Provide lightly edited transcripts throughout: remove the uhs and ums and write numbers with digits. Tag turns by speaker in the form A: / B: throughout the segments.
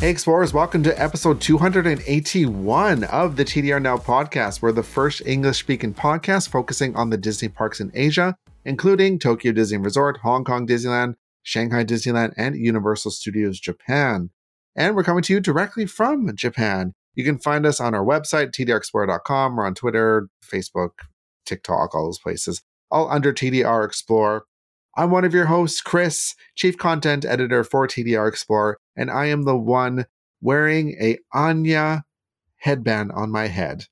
A: Hey Explorers, welcome to episode 281 of the TDR Now podcast. We're the first English-speaking podcast focusing on the Disney parks in Asia, including Tokyo Disney Resort, Hong Kong Disneyland, Shanghai Disneyland, and Universal Studios Japan. And we're coming to you directly from Japan. You can find us on our website, tdrexplorer.com. We're on Twitter, Facebook, TikTok, all those places, all under TDR Explorer. I'm one of your hosts, Chris, Chief Content Editor for TDR Explorer, and I am the one wearing a Anya headband on my head.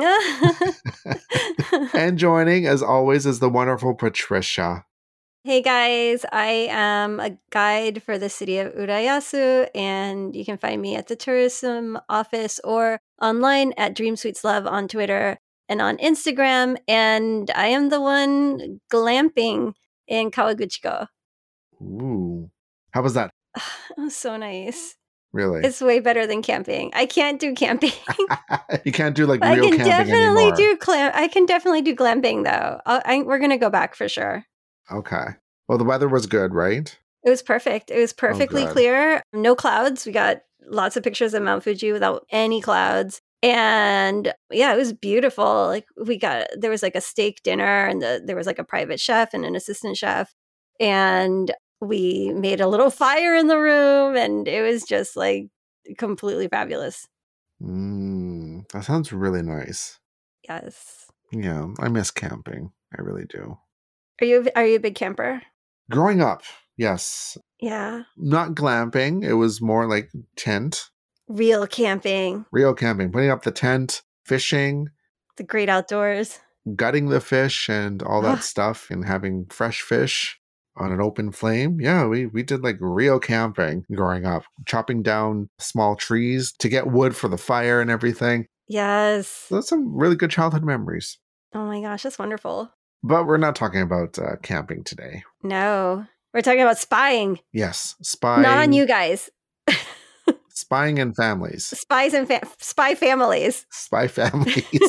A: And joining, as always, is the wonderful Patricia.
B: Hey guys, I am a guide for the city of Urayasu, and you can find me at the tourism office or online at Dream Sweets Love on Twitter and on Instagram, and I am the one glamping in Kawaguchiko.
A: Ooh. How was that?
B: It was so nice.
A: Really?
B: It's way better than camping. I can't do camping.
A: You can't do like real camping anymore.
B: I can definitely do glamping though. We're going to go back for sure.
A: Okay. Well, the weather was good, right?
B: It was perfect. It was perfectly clear. No clouds. We got lots of pictures of Mount Fuji without any clouds. And yeah, it was beautiful. Like there was like a steak dinner, and there was like a private chef and an assistant chef. And we made a little fire in the room, and it was just like completely fabulous.
A: That sounds really nice.
B: Yes.
A: Yeah, I miss camping. I really do.
B: Are you a big camper?
A: Growing up, yes.
B: Yeah.
A: Not glamping. It was more like tent.
B: Real camping.
A: Putting up the tent, fishing.
B: The great outdoors.
A: Gutting the fish and all that stuff, and having fresh fish on an open flame. Yeah, we did like real camping growing up. Chopping down small trees to get wood for the fire and everything.
B: Yes.
A: So that's some really good childhood memories.
B: Oh my gosh, that's wonderful.
A: But we're not talking about camping today.
B: No, we're talking about spying.
A: Yes, spying.
B: Not on you guys.
A: Spying in families.
B: Spies and spy families.
A: Spy families.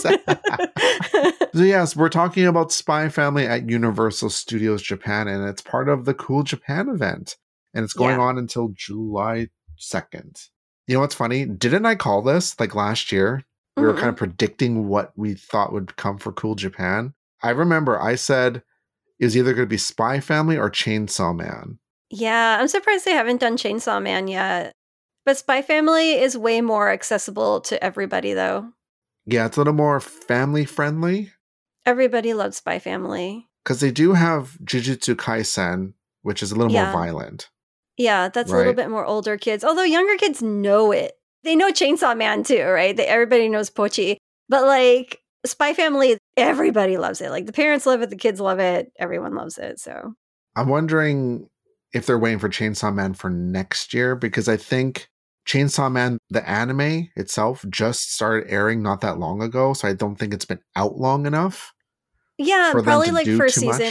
A: So yes, we're talking about Spy Family at Universal Studios Japan, and it's part of the Cool Japan event. And it's going on until July 2nd. You know what's funny? Didn't I call this like last year? We were kind of predicting what we thought would come for Cool Japan. I remember I said it was either going to be Spy Family or Chainsaw Man.
B: Yeah, I'm surprised they haven't done Chainsaw Man yet. But Spy Family is way more accessible to everybody, though.
A: Yeah, it's a little more family-friendly.
B: Everybody loves Spy Family.
A: Because they do have Jujutsu Kaisen, which is a little more violent.
B: Yeah, that's a little bit more older kids. Although younger kids know it. They know Chainsaw Man, too, right? Everybody knows Pochi. But, like, Spy Family, everybody loves it. Like, the parents love it, the kids love it, everyone loves it, so.
A: I'm wondering if they're waiting for Chainsaw Man for next year, because I think Chainsaw Man, the anime itself, just started airing not that long ago, so I don't think it's been out long enough.
B: Yeah, probably like for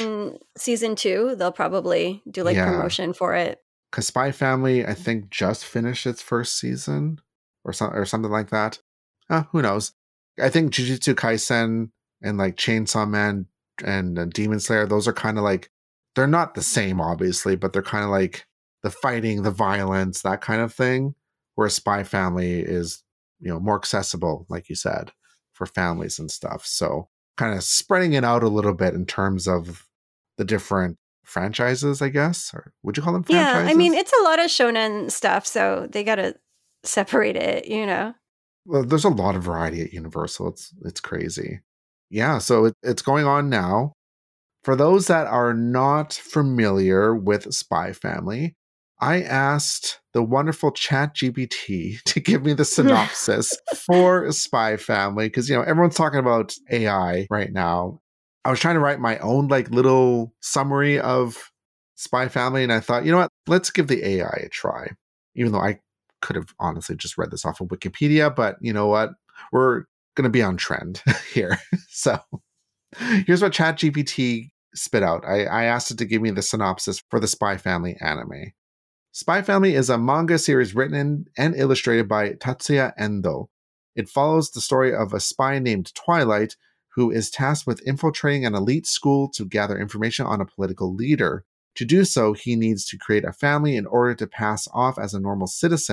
B: season 2, they'll probably do like promotion for it.
A: Because Spy Family, I think, just finished its first season or something like that. Who knows? I think Jujutsu Kaisen and like Chainsaw Man and Demon Slayer, those are kind of like, they're not the same, obviously, but they're kind of like the fighting, the violence, that kind of thing. Whereas Spy Family is, more accessible, like you said, for families and stuff. So kind of spreading it out a little bit in terms of the different franchises, I guess. Or would you call them franchises?
B: Yeah, I mean, it's a lot of shonen stuff, so they got to separate it,
A: Well, there's a lot of variety at Universal. It's crazy. Yeah, so it's going on now. For those that are not familiar with Spy Family, I asked the wonderful ChatGPT to give me the synopsis for Spy Family, because everyone's talking about AI right now. I was trying to write my own like little summary of Spy Family, and I thought, you know what, let's give the AI a try. Even though I could have honestly just read this off of Wikipedia, but you know what, we're going to be on trend here. So here's what ChatGPT spit out. I asked it to give me the synopsis for the Spy Family anime. Spy Family is a manga series written and illustrated by Tatsuya Endo. It follows the story of a spy named Twilight who is tasked with infiltrating an elite school to gather information on a political leader. To do so, he needs to create a family in order to pass off as a normal citizen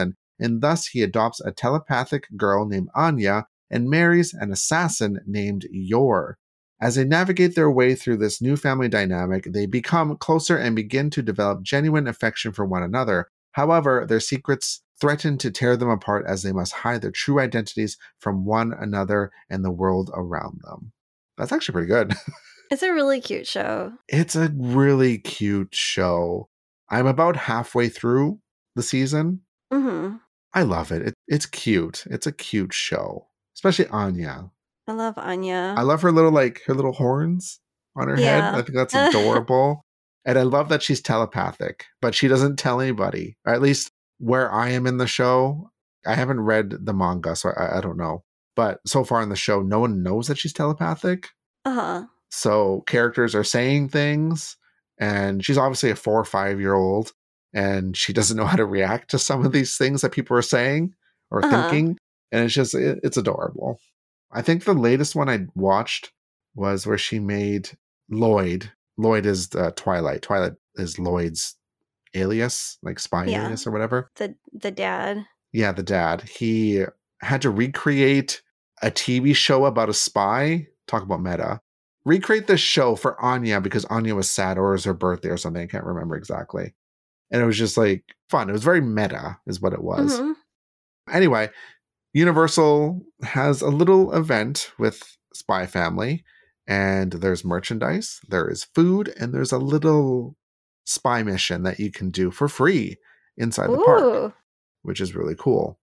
A: and thus he adopts a telepathic girl named Anya and marries an assassin named Yor. As they navigate their way through this new family dynamic, they become closer and begin to develop genuine affection for one another. However, their secrets threaten to tear them apart as they must hide their true identities from one another and the world around them. That's actually pretty good.
B: It's a really cute show.
A: It's a really cute show. I'm about halfway through the season.
B: Mm-hmm.
A: I love it. It's cute. It's a cute show, especially Anya.
B: I love Anya.
A: I love her little horns on her head. I think that's adorable. And I love that she's telepathic, but she doesn't tell anybody. Or at least where I am in the show, I haven't read the manga, so I don't know. But so far in the show, no one knows that she's telepathic.
B: Uh-huh.
A: So characters are saying things, and she's obviously a 4 or 5-year-old, and she doesn't know how to react to some of these things that people are saying or thinking. And it's adorable. I think the latest one I watched was where she made Lloyd. Lloyd is Twilight. Twilight is Lloyd's alias, like spy alias or whatever.
B: The dad.
A: Yeah, the dad. He had to recreate a TV show about a spy. Talk about meta. Recreate this show for Anya because Anya was sad, or it was her birthday or something. I can't remember exactly. And it was just like fun. It was very meta is what it was.
B: Mm-hmm.
A: Anyway, Universal has a little event with Spy Family, and there's merchandise, there is food, and there's a little spy mission that you can do for free inside the park, which is really cool.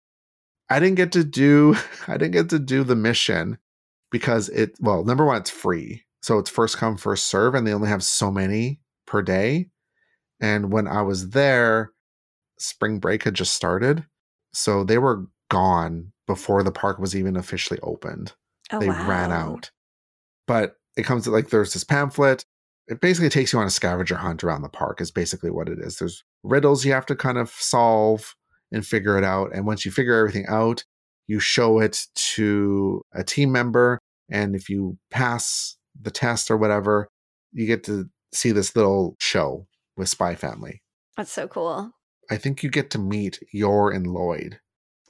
A: I didn't get to do the mission because number one, it's free. So it's first come, first serve, and they only have so many per day. And when I was there, spring break had just started. So they were gone before the park was even officially opened. They ran out. But it comes to there's this pamphlet. It basically takes you on a scavenger hunt around the park is basically what it is. There's riddles you have to kind of solve and figure it out. And once you figure everything out, you show it to a team member. And if you pass the test or whatever, you get to see this little show with Spy Family.
B: That's so cool.
A: I think you get to meet Yor and Lloyd.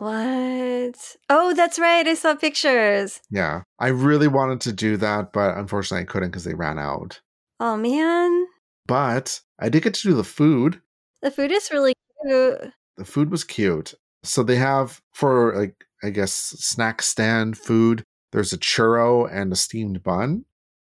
B: What? Oh, that's right. I saw pictures.
A: Yeah. I really wanted to do that, but unfortunately I couldn't because they ran out.
B: Oh, man.
A: But I did get to do the food.
B: The food is really cute.
A: The food was cute. So they have, for I guess, snack stand food, there's a churro and a steamed bun.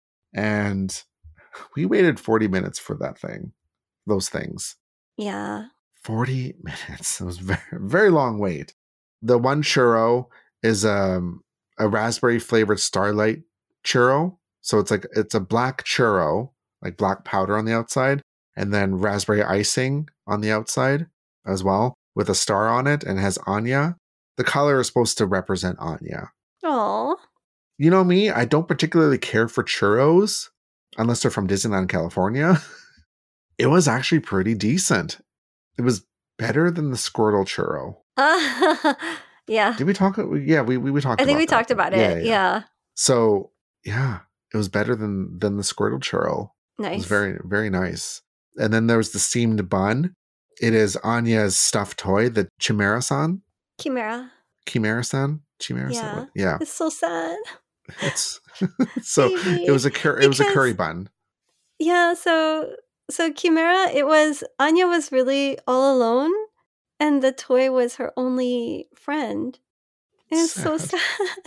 A: And we waited 40 minutes for those things.
B: Yeah. 40
A: minutes. It was a very, very long wait. The one churro is a raspberry flavored Starlight churro. So it's a black churro, like black powder on the outside, and then raspberry icing on the outside as well, with a star on it, and it has Anya. The color is supposed to represent Anya.
B: Aww.
A: You know me, I don't particularly care for churros unless they're from Disneyland, California. It was actually pretty decent. It was better than the Squirtle churro.
B: Yeah.
A: Did we talk? Yeah, we talked about it.
B: I think we talked about it. Yeah.
A: So, yeah, it was better than the Squirtle churro.
B: Nice.
A: It was very, very nice. And then there was the steamed bun. It is Anya's stuffed toy, the Chimera-san. Chimera-san? Yeah.
B: It's so sad.
A: So it was a curry bun.
B: Yeah, so Chimera, Anya was really all alone, and the toy was her only friend. It's so sad.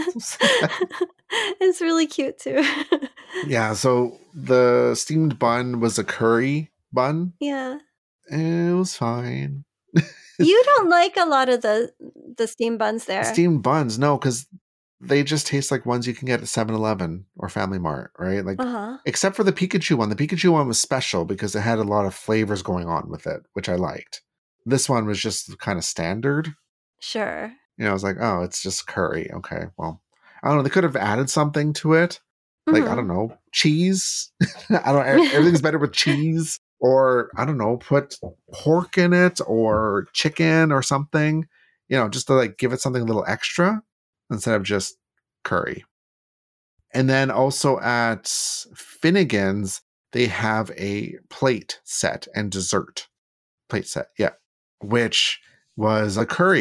B: It's really cute too.
A: Yeah, so the steamed bun was a curry bun.
B: Yeah.
A: It was fine.
B: You don't like a lot of the steamed buns there.
A: Steamed buns, no, because they just taste like ones you can get at 7-Eleven or Family Mart, right? Except for the Pikachu one. The Pikachu one was special because it had a lot of flavors going on with it, which I liked. This one was just kind of standard.
B: Sure.
A: I was like, oh, it's just curry. Okay, well, I don't know. They could have added something to it. Like, I don't know, cheese. I don't know. Everything's better with cheese. Or, I don't know, put pork in it or chicken or something. Just to give it something a little extra instead of just curry. And then also at Finnegan's, they have a plate set and dessert. Plate set, yeah. Which was a curry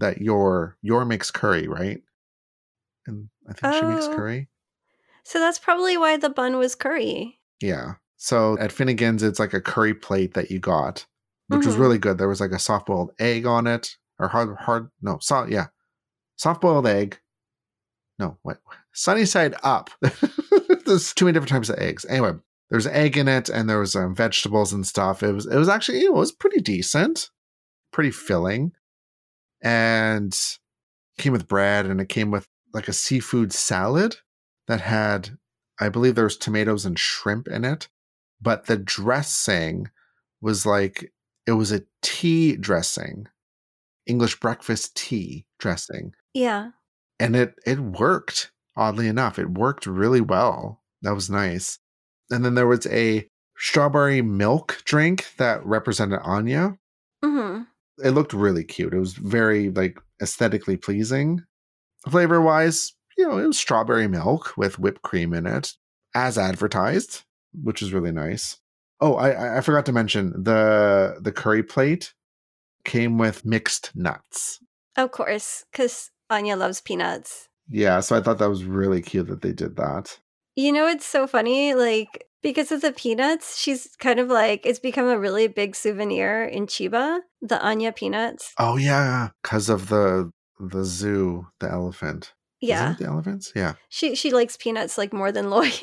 A: that your makes curry, right? And I think she makes curry.
B: So that's probably why the bun was curry.
A: Yeah. So at Finnegan's, it's like a curry plate that you got, which was really good. There was like a soft-boiled egg on it, or soft-boiled egg. No, what? Sunny side up. There's too many different types of eggs. Anyway, there's egg in it, and there was vegetables and stuff. It was actually, it was pretty decent, pretty filling, and came with bread, and it came with like a seafood salad that had, I believe there was tomatoes and shrimp in it, but the dressing was like, it was a tea dressing, English breakfast tea dressing.
B: Yeah.
A: And it worked, oddly enough. It worked really well. That was nice. And then there was a strawberry milk drink that represented Anya.
B: Mm-hmm.
A: It looked really cute. It was very like aesthetically pleasing. Flavor-wise, it was strawberry milk with whipped cream in it, as advertised, which is really nice. Oh, I forgot to mention the curry plate came with mixed nuts.
B: Of course, because Anya loves peanuts.
A: Yeah, so I thought that was really cute that they did that.
B: It's so funny, like, because of the peanuts, she's kind of like, it's become a really big souvenir in Chiba, the Anya peanuts.
A: Oh, yeah, because of the zoo, the elephant.
B: Yeah.
A: Isn't it the elephants? Yeah.
B: She likes peanuts like more than Lloyd.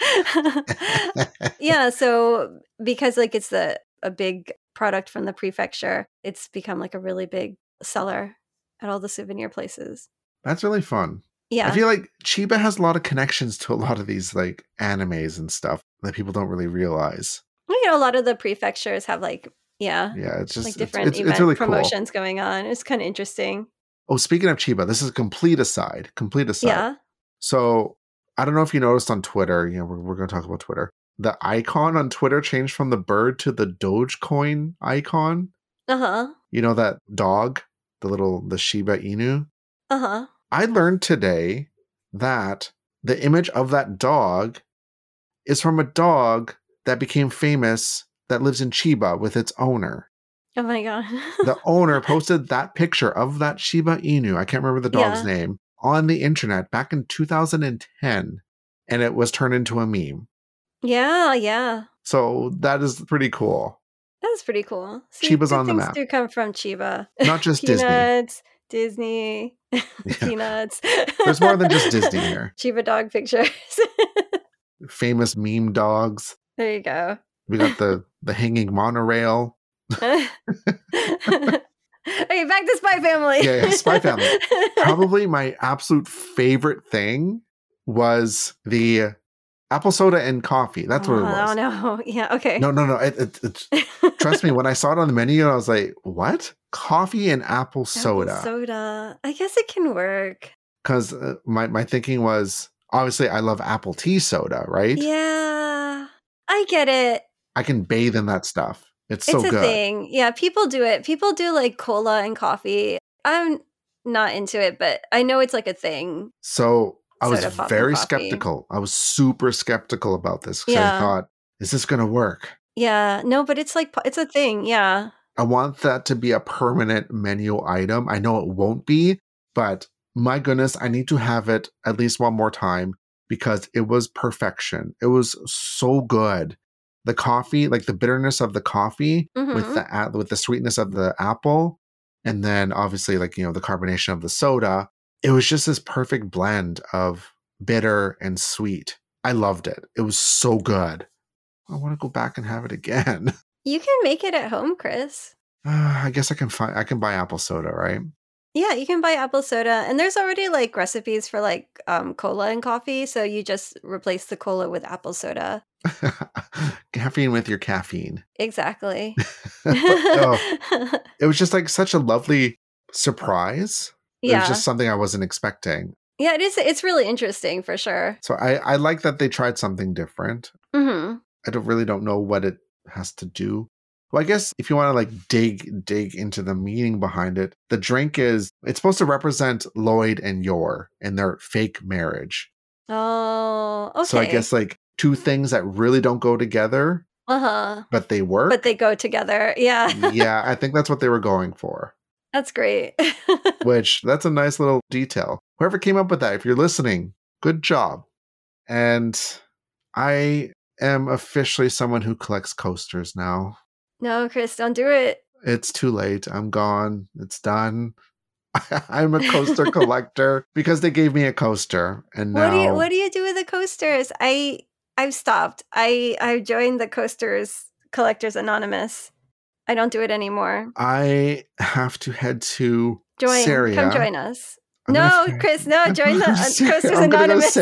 B: Yeah, so because like it's a big product from the prefecture, it's become like a really big seller at all the souvenir places.
A: That's really fun.
B: Yeah.
A: I feel like Chiba has a lot of connections to a lot of these like animes and stuff that people don't really realize.
B: A lot of the prefectures have like,
A: yeah, it's just
B: like different event
A: really
B: promotions
A: cool.
B: going on. It's kind of interesting.
A: Oh, speaking of Chiba, this is a complete aside.
B: Yeah.
A: So I don't know if you noticed on Twitter, we're going to talk about Twitter. The icon on Twitter changed from the bird to the Dogecoin icon.
B: Uh-huh.
A: That dog, the Shiba Inu.
B: Uh-huh.
A: I learned today that the image of that dog is from a dog that became famous that lives in Chiba with its owner.
B: Oh my God.
A: The owner posted that picture of that Shiba Inu, I can't remember the dog's name, on the internet back in 2010, and it was turned into a meme.
B: Yeah.
A: So that is pretty cool.
B: That's pretty cool.
A: Chiba's on the map.
B: Things do come from Chiba.
A: Not just
B: Disney. Peanuts.
A: There's more than just Disney here.
B: Chiba dog pictures.
A: Famous meme dogs.
B: There you go.
A: We got the hanging monorail.
B: Okay, back to Spy Family.
A: Yeah, Spy Family. Probably my absolute favorite thing was the apple soda and coffee. That's what it was.
B: Oh, no. Yeah, okay.
A: No. It's trust me, when I saw it on the menu, I was like, what? Coffee and apple soda.
B: Apple soda. I guess it can work.
A: Because my thinking was, obviously, I love apple tea soda, right?
B: Yeah. I get it.
A: I can bathe in that stuff. It's so good.
B: It's a thing. Yeah, people do it. People do like cola and coffee. I'm not into it, but I know it's like a thing.
A: So I was very skeptical. I was super skeptical about this because I thought, is this going to work?
B: Yeah, no, but it's like, it's a thing. Yeah.
A: I want that to be a permanent menu item. I know it won't be, but my goodness, I need to have it at least one more time because it was perfection. It was so good. The coffee, like the bitterness of the coffee with the sweetness of the apple, and then obviously like, the carbonation of the soda. It was just this perfect blend of bitter and sweet. I loved it. It was so good. I want to go back and have it again.
B: You can make it at home, Chris.
A: I guess I can buy apple soda, right?
B: Yeah, you can buy apple soda, and there's already like recipes for like cola and coffee, so you just replace the cola with apple soda.
A: Caffeine with your caffeine.
B: Exactly.
A: It was just like such a lovely surprise.
B: Yeah.
A: It was just something I wasn't expecting.
B: Yeah, it is. It's really interesting for sure.
A: So I like that they tried something different.
B: Mm-hmm.
A: I don't know what it has to do. Well, I guess if you want to like dig into the meaning behind it, the drink it's supposed to represent Lloyd and Yor and their fake marriage.
B: Oh, okay.
A: So I guess like two things that really don't go together, but they work.
B: But they go together. Yeah.
A: Yeah, I think that's what they were going for.
B: That's great.
A: Which, that's a nice little detail. Whoever came up with that, if you're listening, good job. And I am officially someone who collects coasters now.
B: No, Chris, don't do it.
A: It's too late. I'm gone. It's done. I'm a coaster collector because they gave me a coaster, and now
B: what do you do with the coasters? I've stopped. I joined the Coasters Collectors Anonymous. I don't do it anymore.
A: I have to head to Saria.
B: Come join us. Chris, no, join the Coasters
A: I'm
B: Anonymous.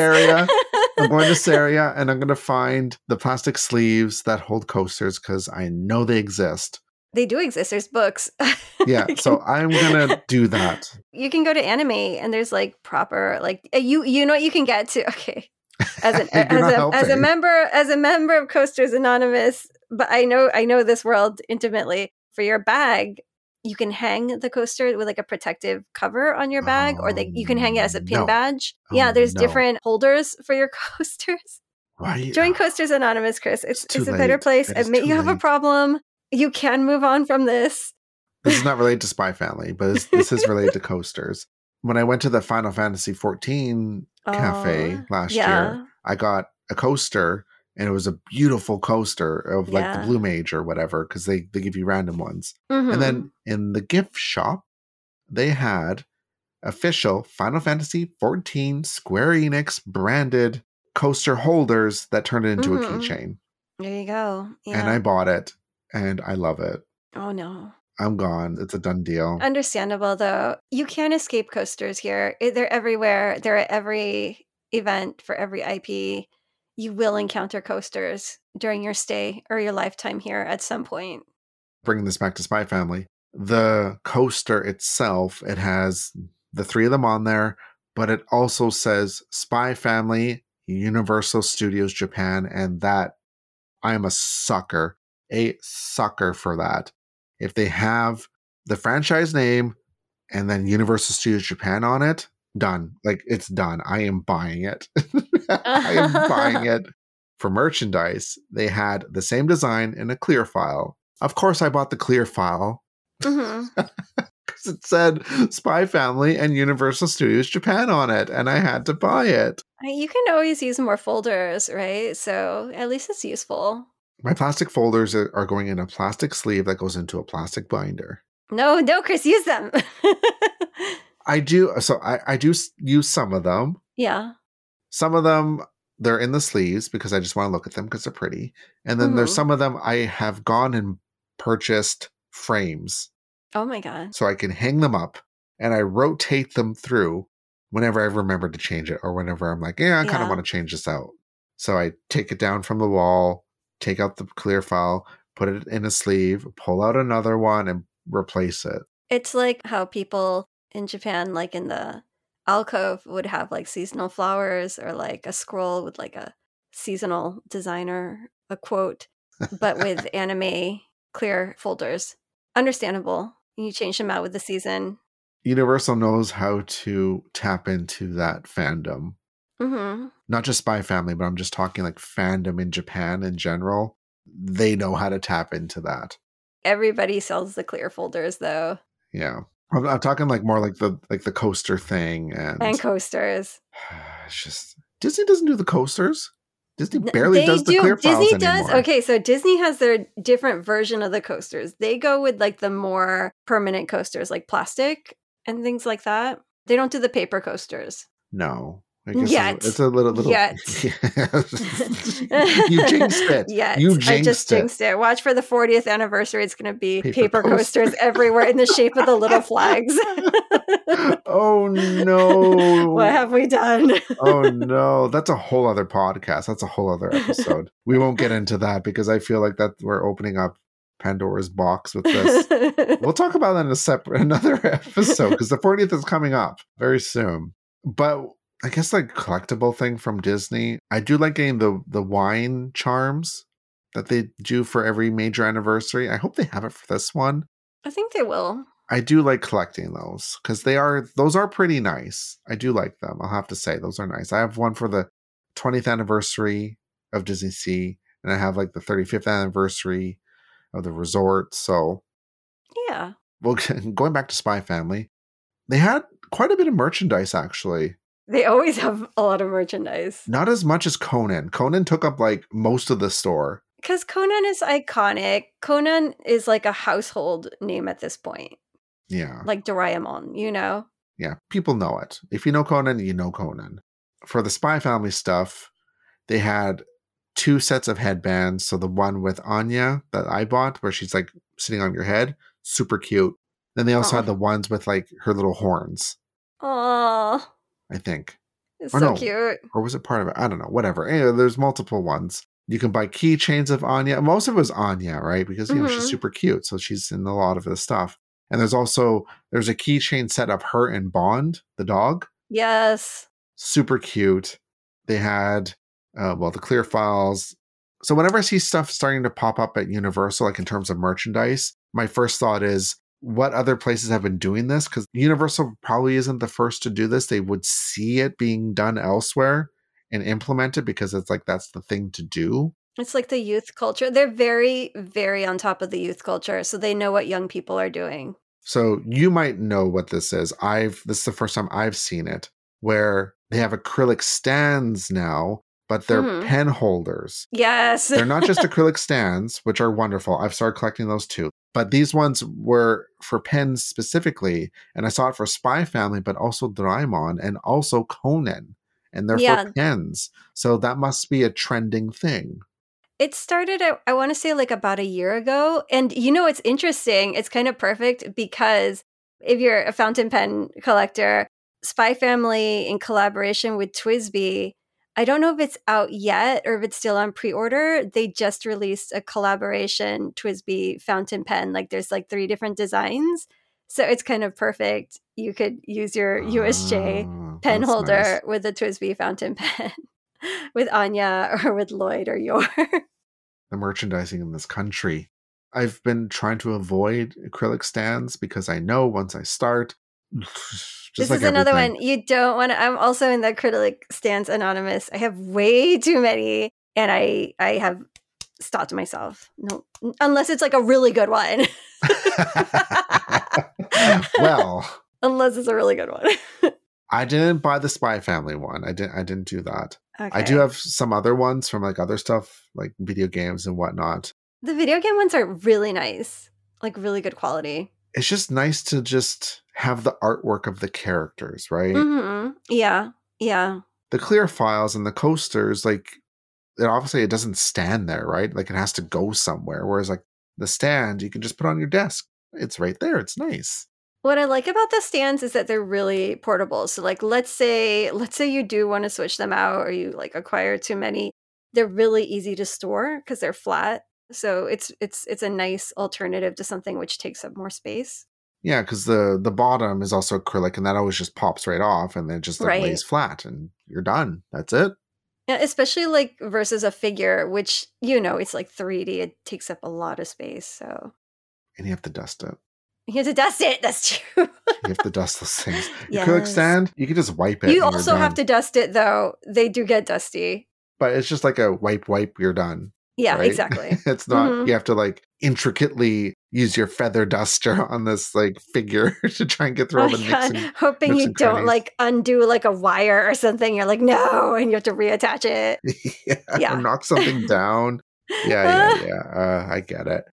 A: I'm going to Saria, and I'm going to find the plastic sleeves that hold coasters because I know they exist.
B: They do exist. There's books.
A: Yeah, so I'm going to do that.
B: You can go to Anime, and there's like proper, like, you know what you can get to. Okay. As a member of Coasters Anonymous, but I know this world intimately. For your bag, you can hang the coaster with like a protective cover on your bag, or you can hang it as a pin badge. There's different holders for your coasters.
A: Right.
B: Join Coasters Anonymous, Chris. It's a better place. Admit you have a problem. You can move on from this.
A: This is not related to Spy Family, but this is related to coasters. When I went to the Final Fantasy 14 cafe last year, I got a coaster, and it was a beautiful coaster of like the Blue Mage or whatever, because they give you random ones. Mm-hmm. And then in the gift shop, they had official Final Fantasy 14 Square Enix branded coaster holders that turned it into a keychain.
B: There you go. Yeah.
A: And I bought it, and I love it.
B: Oh, no.
A: I'm gone. It's a done deal.
B: Understandable, though. You can't escape coasters here. They're everywhere. They're at every event for every IP. You will encounter coasters during your stay or your lifetime here at some point.
A: Bringing this back to Spy Family, the coaster itself, it has the 3 of them on there, but it also says Spy Family, Universal Studios Japan, and that I am a sucker for that. If they have the franchise name and then Universal Studios Japan on it, done. Like, it's done. I am buying it. I am buying it. For merchandise, they had the same design in a clear file. Of course, I bought the clear file because it said Spy Family and Universal Studios Japan on it, and I had to buy it.
B: You can always use more folders, right? So at least it's useful.
A: My plastic folders are going in a plastic sleeve that goes into a plastic binder.
B: No, Chris, use them.
A: I do. So I do use some of them.
B: Yeah.
A: Some of them, they're in the sleeves because I just want to look at them because they're pretty. And then there's some of them I have gone and purchased frames.
B: Oh my God.
A: So I can hang them up, and I rotate them through whenever I remember to change it, or whenever I'm like, I kind of want to change this out. So I take it down from the wall, take out the clear file, put it in a sleeve, pull out another one, and replace it.
B: It's like how people in Japan, like in the alcove, would have like seasonal flowers, or like a scroll with like a seasonal designer, a quote, but with anime clear folders. Understandable. You change them out with the season.
A: Universal knows how to tap into that fandom.
B: Mm-hmm.
A: Not just Spy Family, but I'm just talking like fandom in Japan in general. They know how to tap into that.
B: Everybody sells the clear folders, though.
A: Yeah, I'm talking like more like the coaster thing and
B: coasters.
A: It's just Disney doesn't do the coasters. Disney barely does the clear files
B: Disney
A: anymore.
B: does. Okay, so Disney has their different version of the coasters. They go with like the more permanent coasters, like plastic and things like that. They don't do the paper coasters.
A: No.
B: Yet.
A: It's a little.
B: Yet.
A: You jinxed it.
B: Yet.
A: You jinxed
B: I just jinxed it. Watch for the 40th anniversary. It's going to be paper coasters everywhere in the shape of the little flags.
A: Oh, no.
B: What have we done?
A: Oh, no. That's a whole other podcast. That's a whole other episode. We won't get into that because I feel like that we're opening up Pandora's box with this. We'll talk about that in another episode because the 40th is coming up very soon. But I guess like collectible thing from Disney, I do like getting the wine charms that they do for every major anniversary. I hope they have it for this one.
B: I think they will.
A: I do like collecting those because those are pretty nice. I do like them. I'll have to say those are nice. I have one for the 20th anniversary of Disney Sea, and I have like the 35th anniversary of the resort. So
B: yeah,
A: Well, going back to Spy Family, they had quite a bit of merchandise, actually.
B: They always have a lot of merchandise.
A: Not as much as Conan. Conan took up like most of the store.
B: Because Conan is iconic. Conan is like a household name at this point.
A: Yeah.
B: Like Doraemon, you know?
A: Yeah, people know it. If you know Conan, you know Conan. For the Spy Family stuff, they had 2 sets of headbands. So the one with Anya that I bought, where she's like sitting on your head, super cute. Then they also had the ones with like her little horns.
B: Oh,
A: I think.
B: It's so cute.
A: Or was it part of it? I don't know. Whatever. Anyway, there's multiple ones. You can buy keychains of Anya. Most of it was Anya, right? Because, you know, she's super cute. So she's in a lot of this stuff. And there's a keychain set of her and Bond, the dog.
B: Yes.
A: Super cute. They had, the clear files. So whenever I see stuff starting to pop up at Universal, like in terms of merchandise, my first thought is, what other places have been doing this? Because Universal probably isn't the first to do this. They would see it being done elsewhere and implement it because it's like that's the thing to do.
B: It's like the youth culture. They're very, very on top of the youth culture, so they know what young people are doing.
A: So you might know what this is. This is the first time I've seen it, where they have acrylic stands now, but they're pen holders.
B: Yes.
A: They're not just acrylic stands, which are wonderful. I've started collecting those too. But these ones were for pens specifically, and I saw it for Spy Family, but also Doraemon and also Conan, and they're for pens. So that must be a trending thing.
B: It started, I want to say, like about a year ago. And you know, it's interesting. It's kind of perfect because if you're a fountain pen collector, Spy Family in collaboration with TWSBI, I don't know if it's out yet or if it's still on pre-order. They just released a collaboration TWSBI fountain pen. Like there's like 3 different designs. So it's kind of perfect. You could use your USJ pen holder with a TWSBI fountain pen with Anya or with Lloyd or Yor.
A: The merchandising in this country. I've been trying to avoid acrylic stands because I know once I start,
B: this is another one you don't want to. I'm also in the acrylic stands anonymous. I have way too many, and I have stopped myself. No, unless it's like a really good one.
A: Well,
B: unless it's a really good one.
A: I didn't buy the Spy Family one. I didn't do that. Okay. I do have some other ones from like other stuff, like video games and whatnot.
B: The video game ones are really nice, like really good quality.
A: It's just nice to just have the artwork of the characters, right?
B: Yeah.
A: The clear files and the coasters, like, it doesn't stand there, right? Like, it has to go somewhere. Whereas, like, the stand, you can just put on your desk. It's right there. It's nice.
B: What I like about the stands is that they're really portable. So, like, let's say you do want to switch them out, or you like acquire too many. They're really easy to store because they're flat. So it's a nice alternative to something which takes up more space.
A: Yeah, because the bottom is also acrylic, and that always just pops right off, and then it just like lays flat, and you're done. That's it.
B: Yeah, especially like versus a figure, which, you know, it's like 3D. It takes up a lot of space. So,
A: and you have to dust it.
B: You have to dust it. That's true.
A: You have to dust those things. Yes. Acrylic stand, you can just wipe it.
B: You also have to dust it, though. They do get dusty.
A: But it's just like a wipe, you're done.
B: Yeah,
A: right?
B: Exactly.
A: It's not, you have to like intricately use your feather duster on this like figure to try and get through all the mixing.
B: Hoping you don't like undo like a wire or something. You're like, no, and you have to reattach it.
A: Yeah. Or knock something down. Yeah. I get it.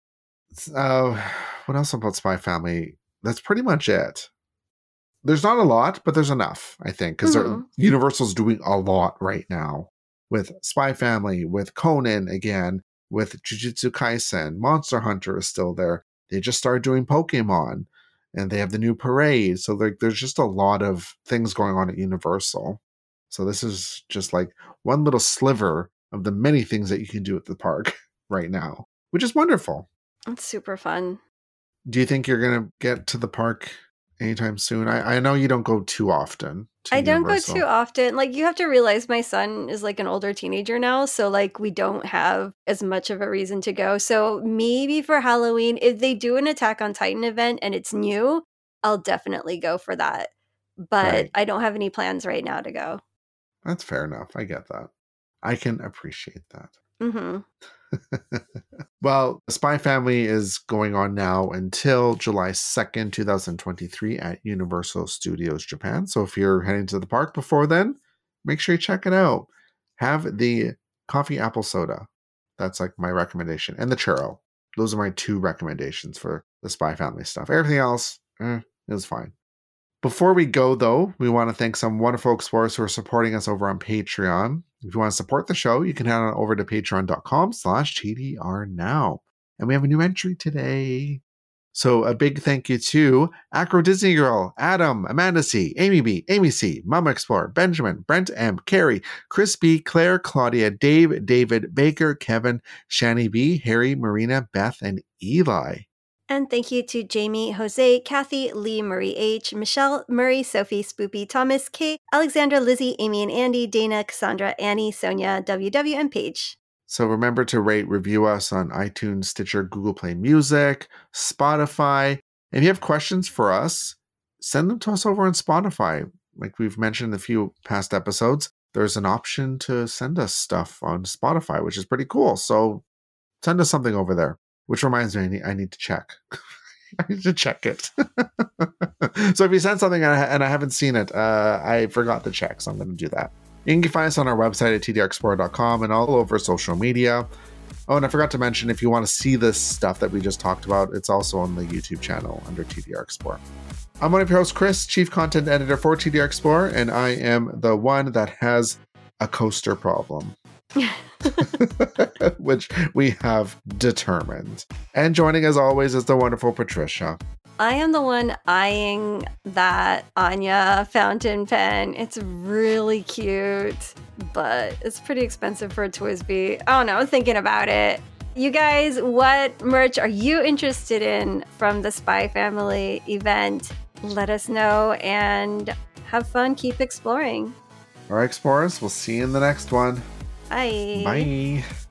A: What else about Spy Family? That's pretty much it. There's not a lot, but there's enough, I think, because Universal's doing a lot right now. With Spy Family, with Conan again, with Jujutsu Kaisen, Monster Hunter is still there. They just started doing Pokemon, and they have the new parade. So there's just a lot of things going on at Universal. So this is just like one little sliver of the many things that you can do at the park right now, which is wonderful.
B: It's super fun.
A: Do you think you're going to get to the park anytime soon? I know you don't go too often.
B: I don't go too often. Like, you have to realize my son is like an older teenager now. So like we don't have as much of a reason to go. So maybe for Halloween, if they do an Attack on Titan event and it's new, I'll definitely go for that. But I don't have any plans right now to go.
A: That's fair enough. I get that. I can appreciate that. Well, Spy Family is going on now until July 2nd, 2023 at Universal Studios Japan. So if you're heading to the park before then, make sure you check it out. Have the coffee apple soda. That's like my recommendation. And the churro. Those are my 2 recommendations for the Spy Family stuff. Everything else is fine. Before we go, though, we want to thank some wonderful explorers who are supporting us over on Patreon. If you want to support the show, you can head on over to patreon.com/TDRnow. And we have a new entry today. So a big thank you to Acro Disney Girl, Adam, Amanda C, Amy B, Amy C, Mama Explorer, Benjamin, Brent M, Carrie, Chris B, Claire, Claudia, Dave, David, Baker, Kevin, Shani B, Harry, Marina, Beth, and Eli.
B: And thank you to Jamie, Jose, Kathy, Lee, Marie H, Michelle, Murray, Sophie, Spoopy, Thomas, Kate, Alexandra, Lizzie, Amy and Andy, Dana, Cassandra, Annie, Sonia, WW, and Paige.
A: So remember to rate, review us on iTunes, Stitcher, Google Play Music, Spotify. And if you have questions for us, send them to us over on Spotify. Like we've mentioned in a few past episodes, there's an option to send us stuff on Spotify, which is pretty cool. So send us something over there. Which reminds me, I need to check. I need to check it. So if you send something and I haven't seen it, I forgot to check. So I'm going to do that. You can find us on our website at tdrexplorer.com and all over social media. Oh, and I forgot to mention, if you want to see this stuff that we just talked about, it's also on the YouTube channel under TDR Explorer. I'm one of your hosts, Chris, Chief Content Editor for TDR Explorer, and I am the one that has a coaster problem. Which we have determined. And joining as always is the wonderful Patricia.
B: I am the one eyeing that Anya fountain pen. It's really cute, but it's pretty expensive for a TWSBI. I don't know, thinking about it. You guys, what merch are you interested in from the Spy Family event? Let us know and have fun. Keep exploring.
A: All right, explorers, we'll see you in the next one.
B: Bye.
A: Bye.